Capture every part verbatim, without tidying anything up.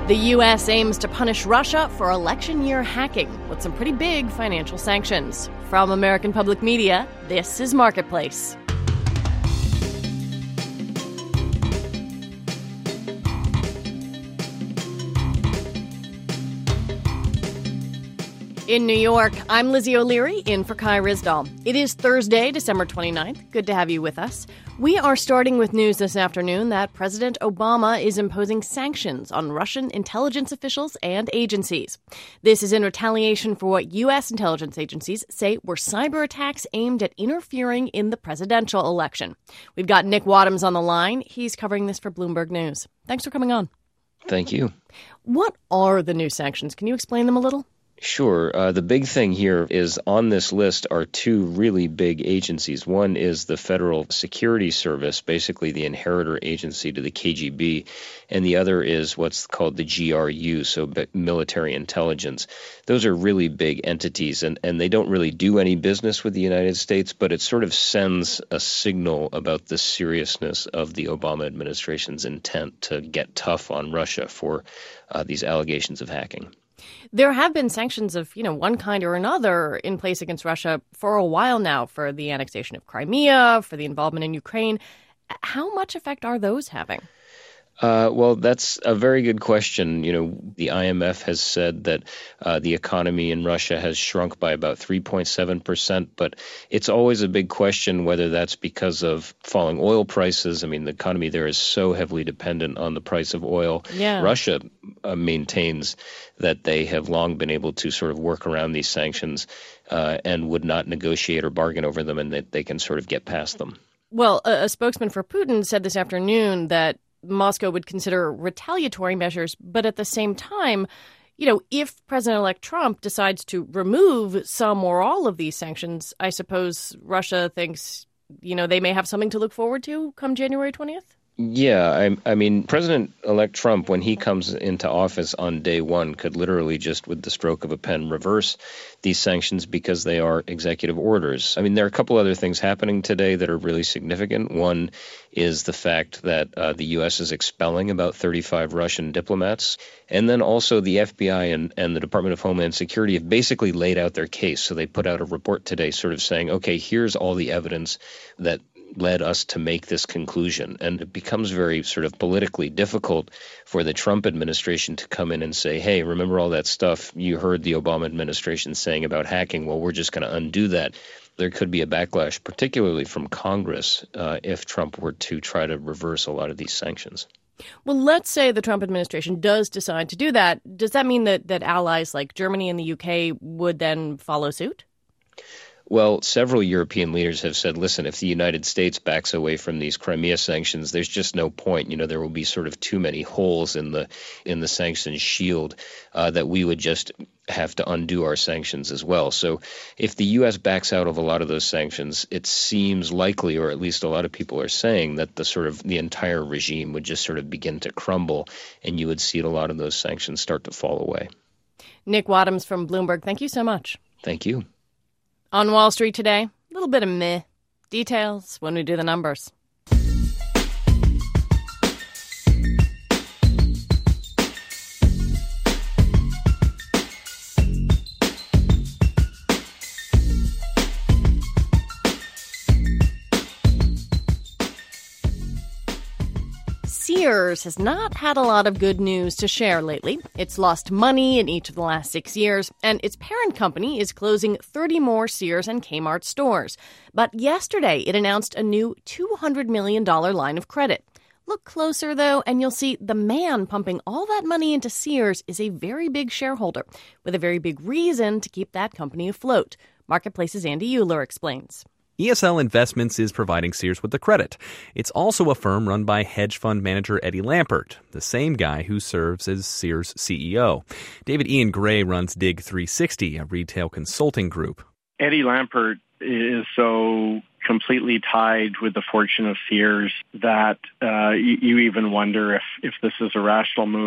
The U S aims to punish Russia for election year hacking with some pretty big financial sanctions. From American Public Media, this is Marketplace. In New York, I'm Lizzie O'Leary, in for Kai Ryssdal. It is Thursday, December twenty-ninth. Good to have you with us. We are starting with news this afternoon that President Obama is imposing sanctions on Russian intelligence officials and agencies. This is in retaliation for what U S intelligence agencies say were cyber attacks aimed at interfering in the presidential election. We've got Nick Wadhams on the line. He's covering this for Bloomberg News. Thanks for coming on. Thank you. What are the new sanctions? Can you explain them a little? Sure. Uh, the big thing here is on this list are two really big agencies. One is the Federal Security Service, basically the inheritor agency to the K G B, and the other is what's called the G R U, so military intelligence. Those are really big entities, and, and they don't really do any business with the United States, but it sort of sends a signal about the seriousness of the Obama administration's intent to get tough on Russia for uh, these allegations of hacking. There have been sanctions of, you know, one kind or another in place against Russia for a while now for the annexation of Crimea, for the involvement in Ukraine. How much effect are those having? Uh, well, that's a very good question. You know, the I M F has said that uh, the economy in Russia has shrunk by about three point seven percent, but it's always a big question whether that's because of falling oil prices. I mean, the economy there is so heavily dependent on the price of oil. Yeah. Russia uh, maintains that they have long been able to sort of work around these sanctions uh, and would not negotiate or bargain over them, and that they can sort of get past them. Well, a, a spokesman for Putin said this afternoon that Moscow would consider retaliatory measures, but at the same time, you know, if President-elect Trump decides to remove some or all of these sanctions, I suppose Russia thinks, you know, they may have something to look forward to come January twentieth? Yeah, I, I mean, President-elect Trump, when he comes into office on day one, could literally just, with the stroke of a pen, reverse these sanctions because they are executive orders. I mean, there are a couple other things happening today that are really significant. One is the fact that uh, the U S is expelling about thirty-five Russian diplomats. And then also the F B I and, and the Department of Homeland Security have basically laid out their case. So they put out a report today sort of saying, okay, here's all the evidence that led us to make this conclusion. And it becomes very sort of politically difficult for the Trump administration to come in and say, hey, remember all that stuff you heard the Obama administration saying about hacking? Well, we're just going to undo that. There could be a backlash, particularly from Congress, uh, if Trump were to try to reverse a lot of these sanctions. Well, let's say the Trump administration does decide to do that. Does that mean that, that allies like Germany and the U K would then follow suit? Well, several European leaders have said, listen, if the United States backs away from these Crimea sanctions, there's just no point. You know, there will be sort of too many holes in the in the sanctions shield uh, that we would just have to undo our sanctions as well. So if the U S backs out of a lot of those sanctions, it seems likely, or at least a lot of people are saying, that the sort of the entire regime would just sort of begin to crumble, and you would see a lot of those sanctions start to fall away. Nick Wadhams from Bloomberg, thank you so much. Thank you. On Wall Street today, a little bit of meh. Details when we do the numbers. Sears has not had a lot of good news to share lately. It's lost money in each of the last six years, and its parent company is closing thirty more Sears and Kmart stores. But yesterday, it announced a new two hundred million dollars line of credit. Look closer, though, and you'll see the man pumping all that money into Sears is a very big shareholder, with a very big reason to keep that company afloat. Marketplace's Andy Euler explains. E S L Investments is providing Sears with the credit. It's also a firm run by hedge fund manager Eddie Lampert, the same guy who serves as Sears' C E O. David Ian Gray runs Dig three sixty, a retail consulting group. Eddie Lampert is so completely tied with the fortune of Sears that uh, you, you even wonder if, if this is a rational move.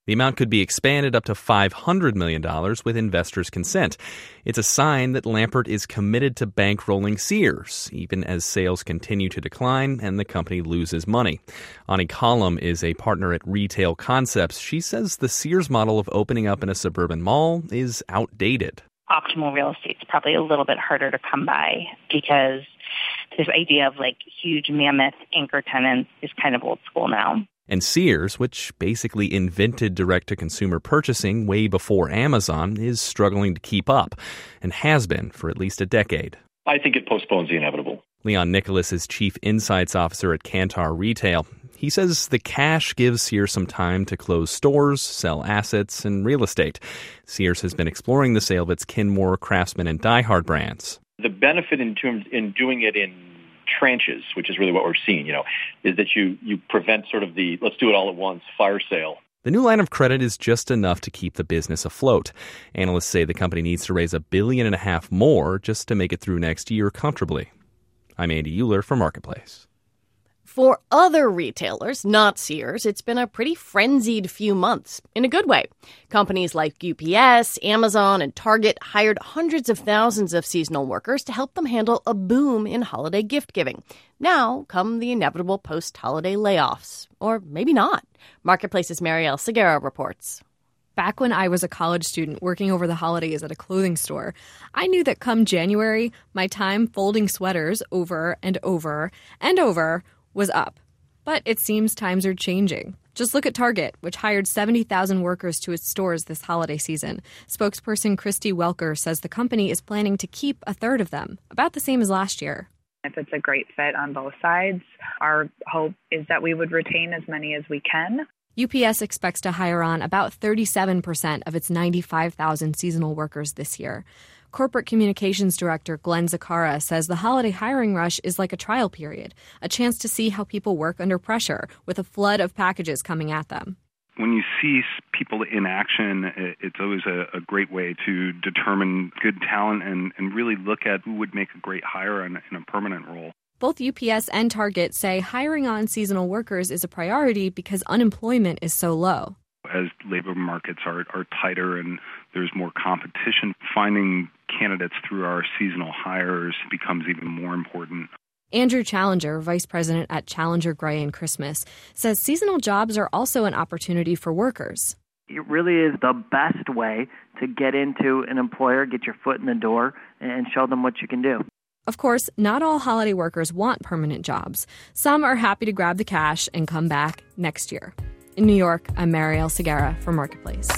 The amount could be expanded up to five hundred million dollars with investors' consent. It's a sign that Lampert is committed to bankrolling Sears, even as sales continue to decline and the company loses money. Ani Collum is a partner at Retail Concepts. She says the Sears model of opening up in a suburban mall is outdated. Optimal real estate is probably a little bit harder to come by because this idea of like huge mammoth anchor tenants is kind of old school now. And Sears, which basically invented direct-to-consumer purchasing way before Amazon, is struggling to keep up and has been for at least a decade. I think it postpones the inevitable. Leon Nicholas is Chief Insights Officer at Kantar Retail. He says the cash gives Sears some time to close stores, sell assets, and real estate. Sears has been exploring the sale of its Kenmore, Craftsman, and Die Hard brands. The benefit in terms in doing it in tranches, which is really what we're seeing, you know, is that you you prevent sort of the let's do it all at once fire sale. The new line of credit is just enough to keep the business afloat. Analysts say the company needs to raise a billion and a half more just to make it through next year comfortably. I'm Andy Euler for Marketplace. For other retailers, not Sears, it's been a pretty frenzied few months, in a good way. Companies like U P S, Amazon, and Target hired hundreds of thousands of seasonal workers to help them handle a boom in holiday gift-giving. Now come the inevitable post-holiday layoffs. Or maybe not. Marketplace's Marielle Segura reports. Back when I was a college student working over the holidays at a clothing store, I knew that come January, my time folding sweaters over and over and over was up. But it seems times are changing. Just look at Target, which hired seventy thousand workers to its stores this holiday season. Spokesperson Christy Welker says the company is planning to keep a third of them, about the same as last year. If it's a great fit on both sides, our hope is that we would retain as many as we can. U P S expects to hire on about thirty-seven percent of its ninety-five thousand seasonal workers this year. Corporate Communications Director Glenn Zakara says the holiday hiring rush is like a trial period, a chance to see how people work under pressure with a flood of packages coming at them. When you see people in action, it's always a, a great way to determine good talent and, and really look at who would make a great hire in, in a permanent role. Both U P S and Target say hiring on seasonal workers is a priority because unemployment is so low. As labor markets are, are tighter and there's more competition, finding candidates through our seasonal hires becomes even more important. Andrew Challenger, vice president at Challenger Gray and Christmas, says seasonal jobs are also an opportunity for workers. It really is the best way to get into an employer, get your foot in the door, and show them what you can do. Of course, not all holiday workers want permanent jobs. Some are happy to grab the cash and come back next year. In New York, I'm Marielle Segura for Marketplace.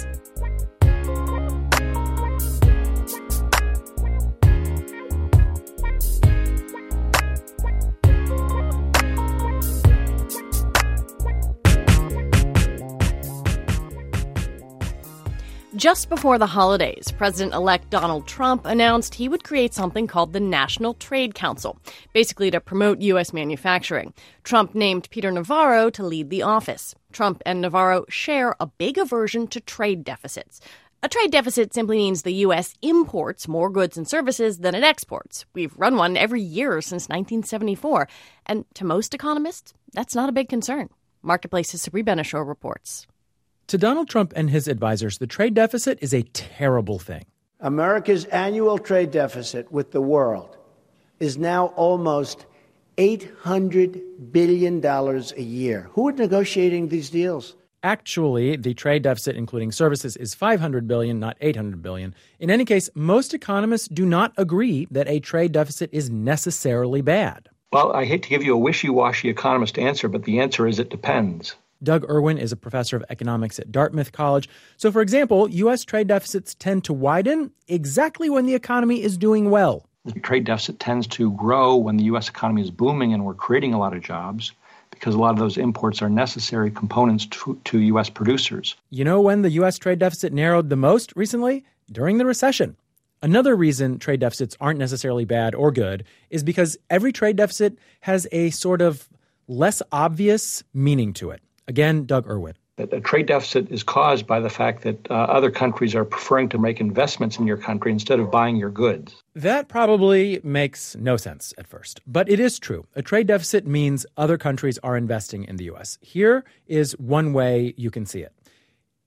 Just before the holidays, President-elect Donald Trump announced he would create something called the National Trade Council, basically to promote U S manufacturing. Trump named Peter Navarro to lead the office. Trump and Navarro share a big aversion to trade deficits. A trade deficit simply means the U S imports more goods and services than it exports. We've run one every year since nineteen seventy-four. And to most economists, that's not a big concern. Marketplace's Sabri Benishore reports. To Donald Trump and his advisors, the trade deficit is a terrible thing. America's annual trade deficit with the world is now almost eight hundred billion dollars a year. Who are negotiating these deals? Actually, the trade deficit, including services, is five hundred billion dollars, not eight hundred billion dollars. In any case, most economists do not agree that a trade deficit is necessarily bad. Well, I hate to give you a wishy-washy economist answer, but the answer is it depends. Doug Irwin is a professor of economics at Dartmouth College. So, for example, U S trade deficits tend to widen exactly when the economy is doing well. The trade deficit tends to grow when the U S economy is booming and we're creating a lot of jobs because a lot of those imports are necessary components to, to U S producers. You know when the U S trade deficit narrowed the most recently? During the recession. Another reason trade deficits aren't necessarily bad or good is because every trade deficit has a sort of less obvious meaning to it. Again, Doug Irwin. A trade deficit is caused by the fact that uh, other countries are preferring to make investments in your country instead of buying your goods. That probably makes no sense at first, but it is true. A trade deficit means other countries are investing in the U S. Here is one way you can see it.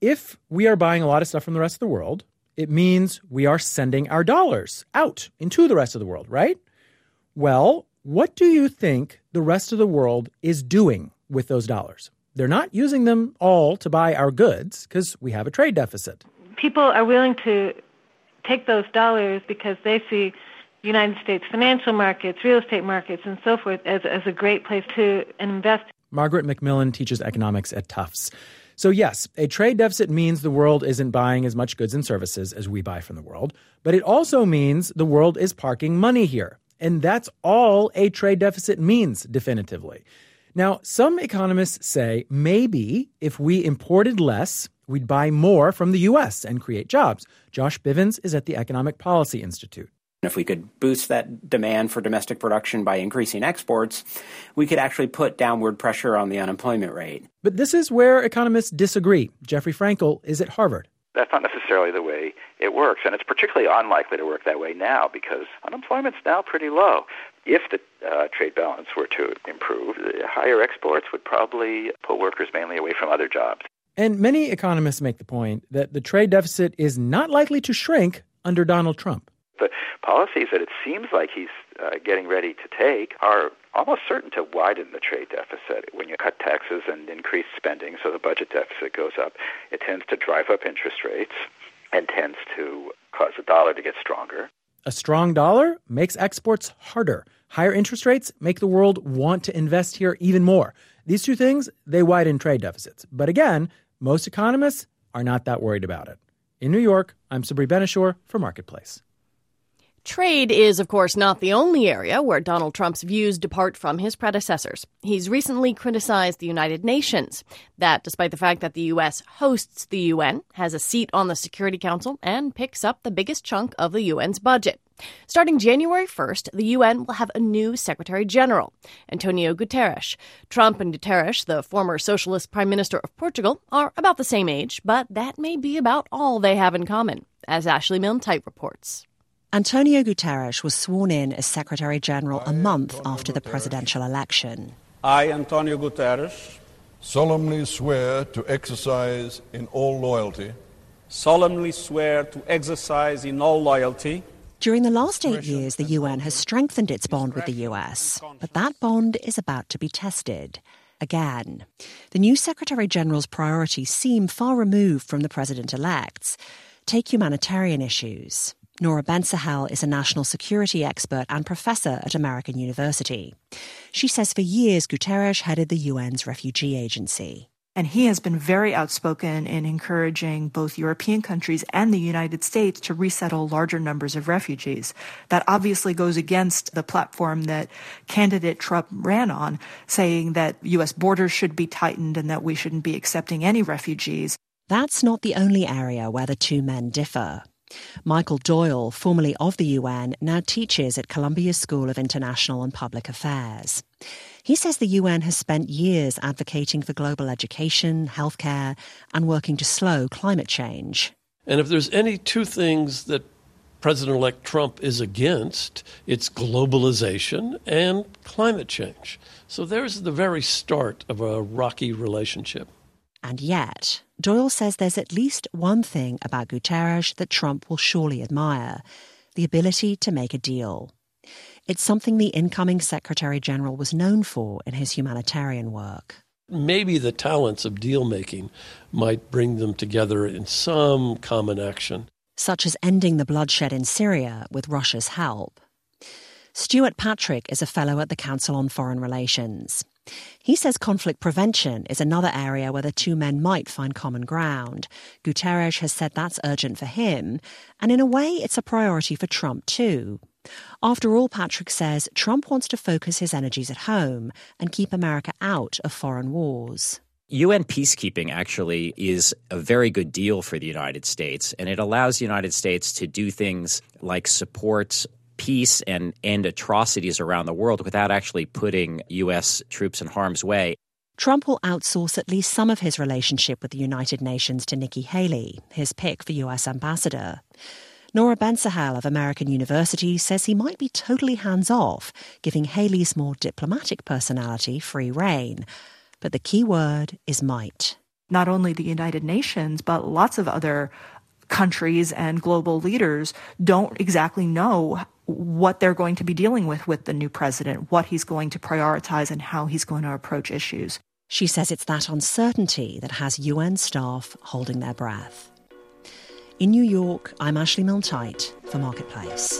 if we are buying a lot of stuff from the rest of the world, it means we are sending our dollars out into the rest of the world, right? Well, what do you think the rest of the world is doing with those dollars? They're not using them all to buy our goods because we have a trade deficit. People are willing to take those dollars because they see United States financial markets, real estate markets, and so forth as, as a great place to invest. Margaret McMillan teaches economics at Tufts. So yes, a trade deficit means the world isn't buying as much goods and services as we buy from the world, but it also means the world is parking money here. And that's all a trade deficit means definitively. Now, some economists say maybe if we imported less, we'd buy more from the U S and create jobs. Josh Bivens is at the Economic Policy Institute. If we could boost that demand for domestic production by increasing exports, we could actually put downward pressure on the unemployment rate. But this is where economists disagree. Jeffrey Frankel is at Harvard. That's not necessarily the way it works, and it's particularly unlikely to work that way now because unemployment's now pretty low. If the uh, trade balance were to improve, higher exports would probably pull workers mainly away from other jobs. And many economists make the point that the trade deficit is not likely to shrink under Donald Trump. The policies that it seems like he's uh, getting ready to take are almost certain to widen the trade deficit. When you cut taxes and increase spending so the budget deficit goes up, it tends to drive up interest rates and tends to cause the dollar to get stronger. A strong dollar makes exports harder. Higher interest rates make the world want to invest here even more. These two things, they widen trade deficits. But again, most economists are not that worried about it. In New York, I'm Sabri Ben-Achour for Marketplace. Trade is, of course, not the only area where Donald Trump's views depart from his predecessors. He's recently criticized the United Nations. That, despite the fact that the U S hosts the U N, has a seat on the Security Council, and picks up the biggest chunk of the U N's budget. Starting January first, the U N will have a new Secretary General, Antonio Guterres. Trump and Guterres, the former socialist Prime Minister of Portugal, are about the same age, but that may be about all they have in common, as Ashley Milne-Tyte reports. Antonio Guterres was sworn in as Secretary General a month after the presidential election. I, Antonio Guterres, solemnly swear to exercise in all loyalty. solemnly swear to exercise in all loyalty. During the last eight years, the U N has strengthened its bond with the U S, but that bond is about to be tested again. The new Secretary General's priorities seem far removed from the president-elect's. Take humanitarian issues. Nora Ben-Sahel is a national security expert and professor at American University. She says for years Guterres headed the U N's refugee agency. And he has been very outspoken in encouraging both European countries and the United States to resettle larger numbers of refugees. That obviously goes against the platform that candidate Trump ran on, saying that U S borders should be tightened and that we shouldn't be accepting any refugees. That's not the only area where the two men differ. Michael Doyle, formerly of the U N, now teaches at Columbia School of International and Public Affairs. He says the U N has spent years advocating for global education, healthcare, and working to slow climate change. And if there's any two things that President-elect Trump is against, it's globalization and climate change. So there's the very start of a rocky relationship. And yet, Doyle says there's at least one thing about Guterres that Trump will surely admire, the ability to make a deal. It's something the incoming Secretary General was known for in his humanitarian work. Maybe the talents of deal-making might bring them together in some common action. Such as ending the bloodshed in Syria with Russia's help. Stuart Patrick is a fellow at the Council on Foreign Relations. He says conflict prevention is another area where the two men might find common ground. Guterres has said that's urgent for him, and in a way it's a priority for Trump too. After all, Patrick says Trump wants to focus his energies at home and keep America out of foreign wars. U N peacekeeping actually is a very good deal for the United States, and it allows the United States to do things like support peace and end atrocities around the world without actually putting U S troops in harm's way. Trump will outsource at least some of his relationship with the United Nations to Nikki Haley, his pick for U S ambassador. Nora Ben-Sahel of American University says he might be totally hands-off, giving Haley's more diplomatic personality free rein. But the key word is might. not only the United Nations, but lots of other countries and global leaders don't exactly know what they're going to be dealing with with the new president, what he's going to prioritize and how he's going to approach issues. She says it's that uncertainty that has U N staff holding their breath. In New York, I'm Ashley Milne-Tyte for Marketplace.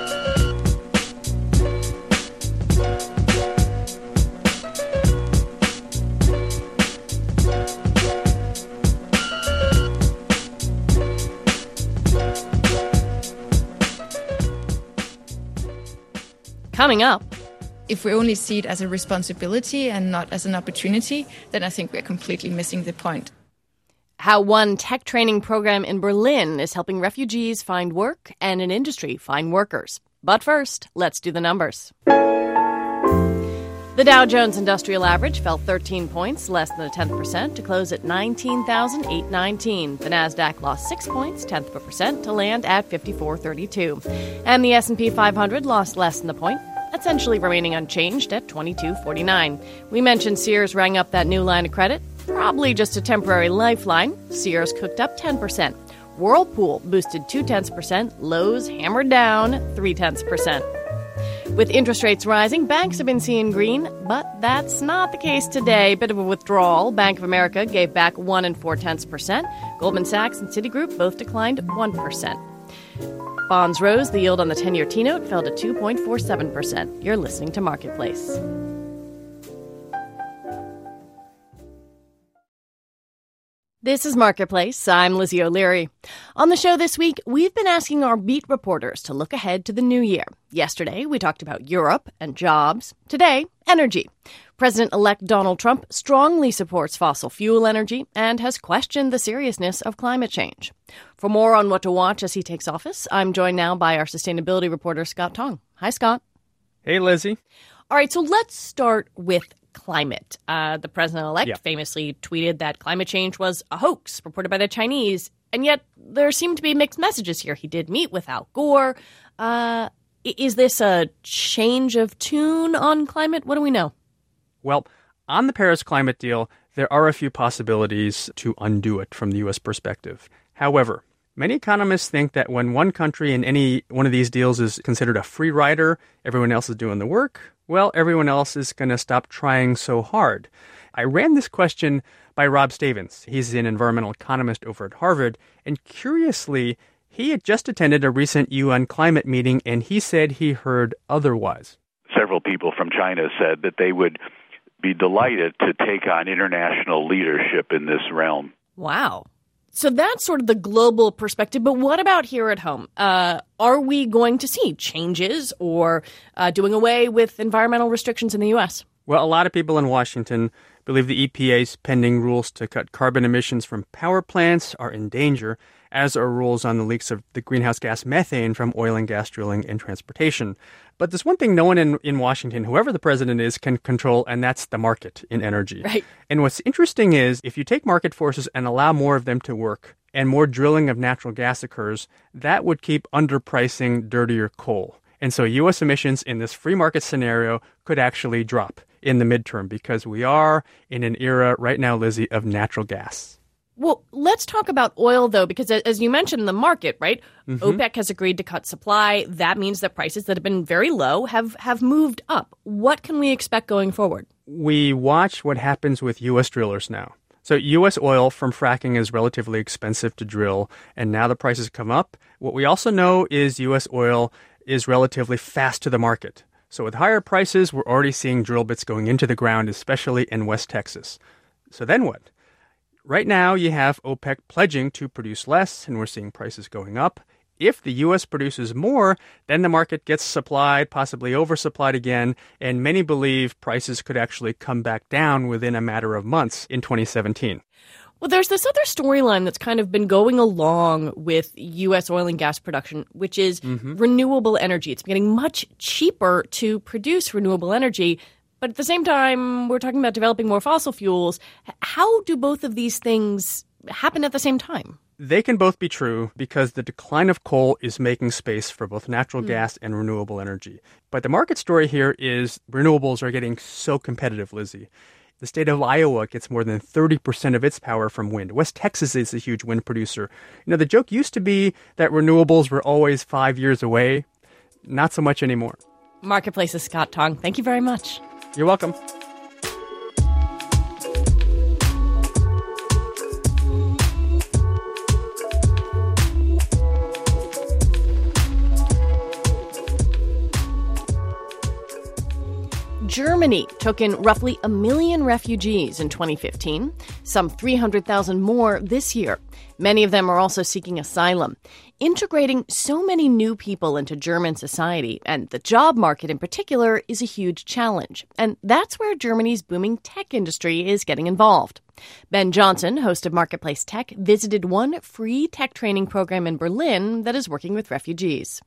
Coming up. If we only see it as a responsibility and not as an opportunity, then I think we're completely missing the point. How one tech training program in Berlin is helping refugees find work and an industry find workers. But first, let's do the numbers. The Dow Jones Industrial Average fell thirteen points, less than a tenth percent, to close at nineteen thousand eight hundred nineteen. The Nasdaq lost six points, tenth of a percent, to land at fifty-four thirty-two. And the S and P five hundred lost less than a point, essentially remaining unchanged at twenty-two forty-nine. We mentioned Sears rang up that new line of credit. Probably just a temporary lifeline. Sears cooked up ten percent. Whirlpool boosted two-tenths percent. Lowe's hammered down three-tenths percent. With interest rates rising, banks have been seeing green, but that's not the case today. Bit of a withdrawal. Bank of America gave back one and four-tenths percent. Goldman Sachs and Citigroup both declined one percent. Bonds rose. The yield on the ten-year T-note fell to two point four seven percent. You're listening to Marketplace. This is Marketplace. I'm Lizzie O'Leary. On the show this week, we've been asking our beat reporters to look ahead to the new year. Yesterday, we talked about Europe and jobs. Today, energy. President-elect Donald Trump strongly supports fossil fuel energy and has questioned the seriousness of climate change. For more on what to watch as he takes office, I'm joined now by our sustainability reporter, Scott Tong. Hi, Scott. Hey, Lizzie. All right, so let's start with climate. Uh, the president-elect yeah. famously tweeted that climate change was a hoax reported by the Chinese, and yet there seem to be mixed messages here. He did meet with Al Gore. Uh, is this a change of tune on climate? What do we know? Well, on the Paris climate deal, there are a few possibilities to undo it from the U S perspective. However, many economists think that when one country in any one of these deals is considered a free rider, everyone else is doing the work, well, everyone else is going to stop trying so hard. I ran this question by Rob Stavins. He's an environmental economist over at Harvard, and curiously, he had just attended a recent U N climate meeting, and he said he heard otherwise. Several people from China said that they would be delighted to take on international leadership in this realm. Wow. So that's sort of the global perspective. But what about here at home? Uh, are we going to see changes or uh, doing away with environmental restrictions in the U S? Well, a lot of people in Washington believe the E P A's pending rules to cut carbon emissions from power plants are in danger, as are rules on the leaks of the greenhouse gas methane from oil and gas drilling and transportation. But there's one thing no one in, in Washington, whoever the president is, can control, and that's the market in energy. Right. And what's interesting is if you take market forces and allow more of them to work and more drilling of natural gas occurs, that would keep underpricing dirtier coal. And so U S emissions in this free market scenario could actually drop in the midterm because we are in an era right now, Lizzie, of natural gas. Well, let's talk about oil, though, because as you mentioned, the market, right? Mm-hmm. OPEC has agreed to cut supply. That means that prices that have been very low have, have moved up. What can we expect going forward? We watch what happens with U S drillers now. So U S oil from fracking is relatively expensive to drill, and now the prices come up. What we also know is U S oil is relatively fast to the market. So with higher prices, we're already seeing drill bits going into the ground, especially in West Texas. So then what? Right now, you have OPEC pledging to produce less, and we're seeing prices going up. If the U S produces more, then the market gets supplied, possibly oversupplied again, and many believe prices could actually come back down within a matter of months in twenty seventeen. Well, there's this other storyline that's kind of been going along with U S oil and gas production, which is mm-hmm. renewable energy. It's getting much cheaper to produce renewable energy. But at the same time, we're talking about developing more fossil fuels. How do both of these things happen at the same time? They can both be true because the decline of coal is making space for both natural mm. gas and renewable energy. But the market story here is renewables are getting so competitive, Lizzie. The state of Iowa gets more than thirty percent of its power from wind. West Texas is a huge wind producer. You know, the joke used to be that renewables were always five years away. Not so much anymore. Marketplace's Scott Tong, thank you very much. You're welcome. Germany took in roughly a million refugees in twenty fifteen, some three hundred thousand more this year. Many of them are also seeking asylum. Integrating so many new people into German society, and the job market in particular, is a huge challenge. And that's where Germany's booming tech industry is getting involved. Ben Johnson, host of Marketplace Tech, visited one free tech training program in Berlin that is working with refugees.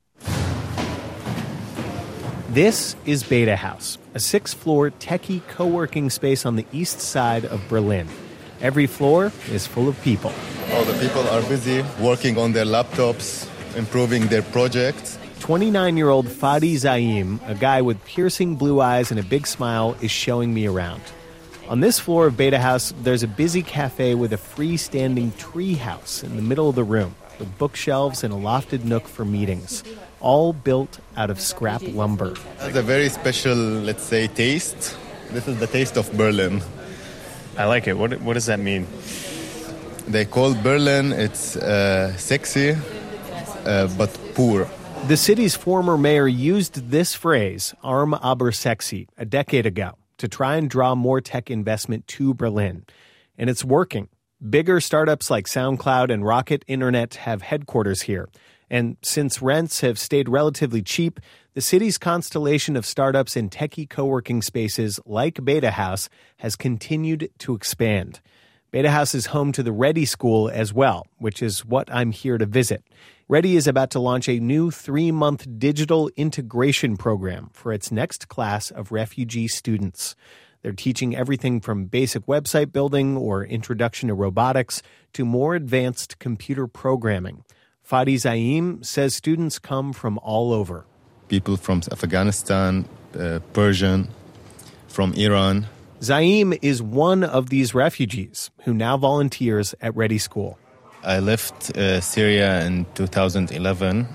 This is Beta House, a six-floor techie co-working space on the east side of Berlin. Every floor is full of people. All the people are busy working on their laptops, improving their projects. twenty-nine-year-old Fadi Zaim, a guy with piercing blue eyes and a big smile, is showing me around. On this floor of Beta House, there's a busy cafe with a freestanding tree house in the middle of the room, with bookshelves and a lofted nook for meetings, all built out of scrap lumber. It has a very special, let's say, taste. This is the taste of Berlin. I like it. What, what does that mean? They call Berlin, it's uh, sexy, uh, but poor. The city's former mayor used this phrase, arm aber sexy, a decade ago, to try and draw more tech investment to Berlin. And it's working. Bigger startups like SoundCloud and Rocket Internet have headquarters here. And since rents have stayed relatively cheap, the city's constellation of startups and techie co-working spaces like Beta House has continued to expand. Beta House is home to the Ready School as well, which is what I'm here to visit. Ready is about to launch a new three-month digital integration program for its next class of refugee students. They're teaching everything from basic website building or introduction to robotics to more advanced computer programming. Fadi Zaim says students come from all over. People from Afghanistan, uh, Persian, from Iran. Zaim is one of these refugees who now volunteers at Ready School. I left uh, Syria in two thousand eleven,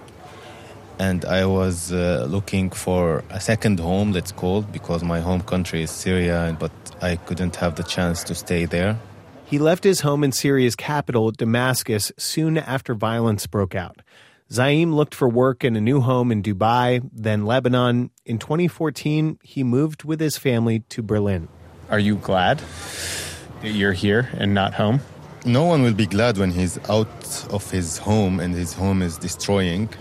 and I was uh, looking for a second home, let's call it, because my home country is Syria, but I couldn't have the chance to stay there. He left his home in Syria's capital, Damascus, soon after violence broke out. Zaim looked for work in a new home in Dubai, then Lebanon. In twenty fourteen, he moved with his family to Berlin. Are you glad that you're here and not home? No one will be glad when he's out of his home and his home is destroying.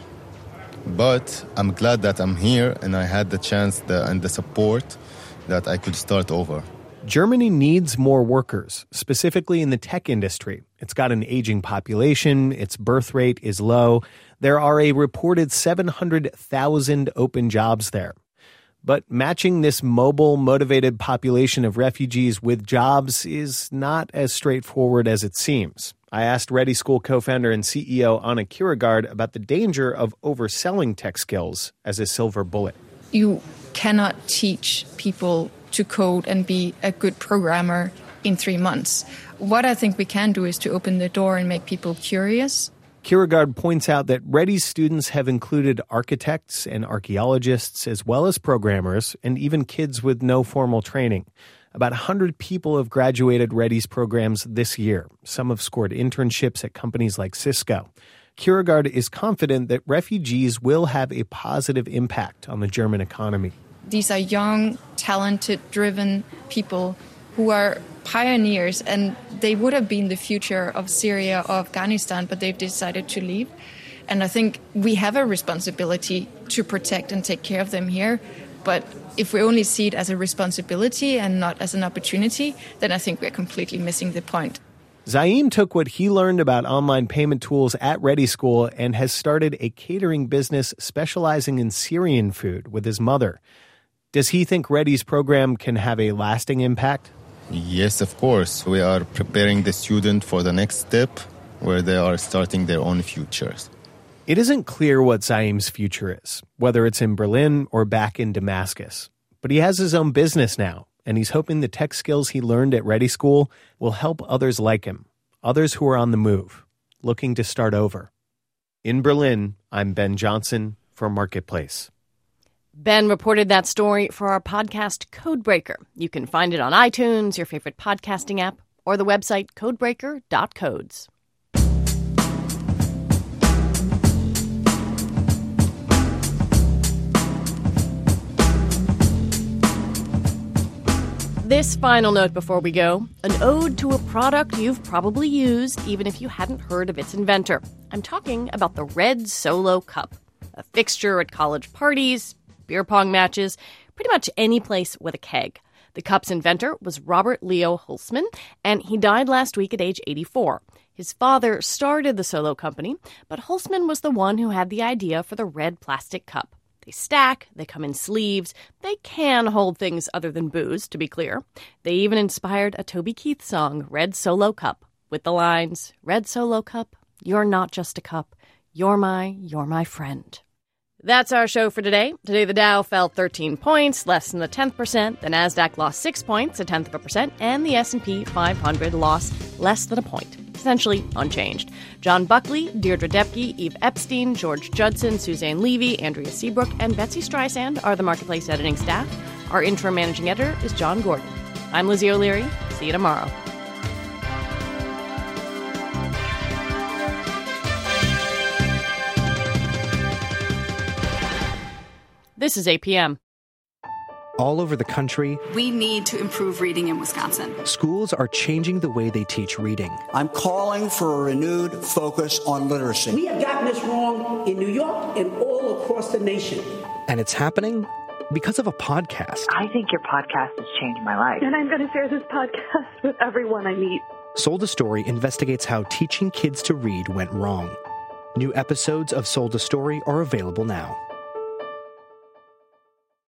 But I'm glad that I'm here and I had the chance the, and the support that I could start over. Germany needs more workers, specifically in the tech industry. It's got an aging population, its birth rate is low. There are a reported seven hundred thousand open jobs there. But matching this mobile, motivated population of refugees with jobs is not as straightforward as it seems. I asked Ready School co-founder and C E O Anna Kierkegaard about the danger of overselling tech skills as a silver bullet. You cannot teach people to code and be a good programmer in three months. What I think we can do is to open the door and make people curious. Kierkegaard points out that Ready's students have included architects and archaeologists, as well as programmers, and even kids with no formal training. About one hundred people have graduated Ready's programs this year. Some have scored internships at companies like Cisco. Kierkegaard is confident that refugees will have a positive impact on the German economy. These are young, talented, driven people who are pioneers, and they would have been the future of Syria or Afghanistan, but they've decided to leave. And I think we have a responsibility to protect and take care of them here. But if we only see it as a responsibility and not as an opportunity, then I think we're completely missing the point. Zaim took what he learned about online payment tools at Ready School and has started a catering business specializing in Syrian food with his mother. Does he think Ready's program can have a lasting impact? Yes, of course. We are preparing the student for the next step where they are starting their own futures. It isn't clear what Zaim's future is, whether it's in Berlin or back in Damascus. But he has his own business now, and he's hoping the tech skills he learned at Ready School will help others like him, others who are on the move, looking to start over. In Berlin, I'm Ben Johnson for Marketplace. Ben reported that story for our podcast Codebreaker. You can find it on iTunes, your favorite podcasting app, or the website codebreaker dot codes. This final note before we go, an ode to a product you've probably used even if you hadn't heard of its inventor. I'm talking about the Red Solo Cup, a fixture at college parties, beer pong matches, pretty much any place with a keg. The cup's inventor was Robert Leo Holzman, and he died last week at age eighty-four. His father started the Solo company, but Holzman was the one who had the idea for the red plastic cup. They stack, they come in sleeves, they can hold things other than booze, to be clear. They even inspired a Toby Keith song, Red Solo Cup, with the lines, Red Solo Cup, you're not just a cup, you're my, you're my friend. That's our show for today. Today the Dow fell thirteen points, less than the tenth percent, the Nasdaq lost six points, a tenth of a percent, and the S and P five hundred lost less than a point. Essentially unchanged. John Buckley, Deirdre Depke, Eve Epstein, George Judson, Suzanne Levy, Andrea Seabrook, and Betsy Streisand are the Marketplace editing staff. Our interim managing editor is John Gordon. I'm Lizzie O'Leary. See you tomorrow. This is A P M. All over the country, we need to improve reading in Wisconsin. Schools are changing the way they teach reading. I'm calling for a renewed focus on literacy. We have gotten this wrong in New York and all across the nation. And it's happening because of a podcast. I think your podcast has changed my life. And I'm going to share this podcast with everyone I meet. Sold a Story investigates how teaching kids to read went wrong. New episodes of Sold a Story are available now.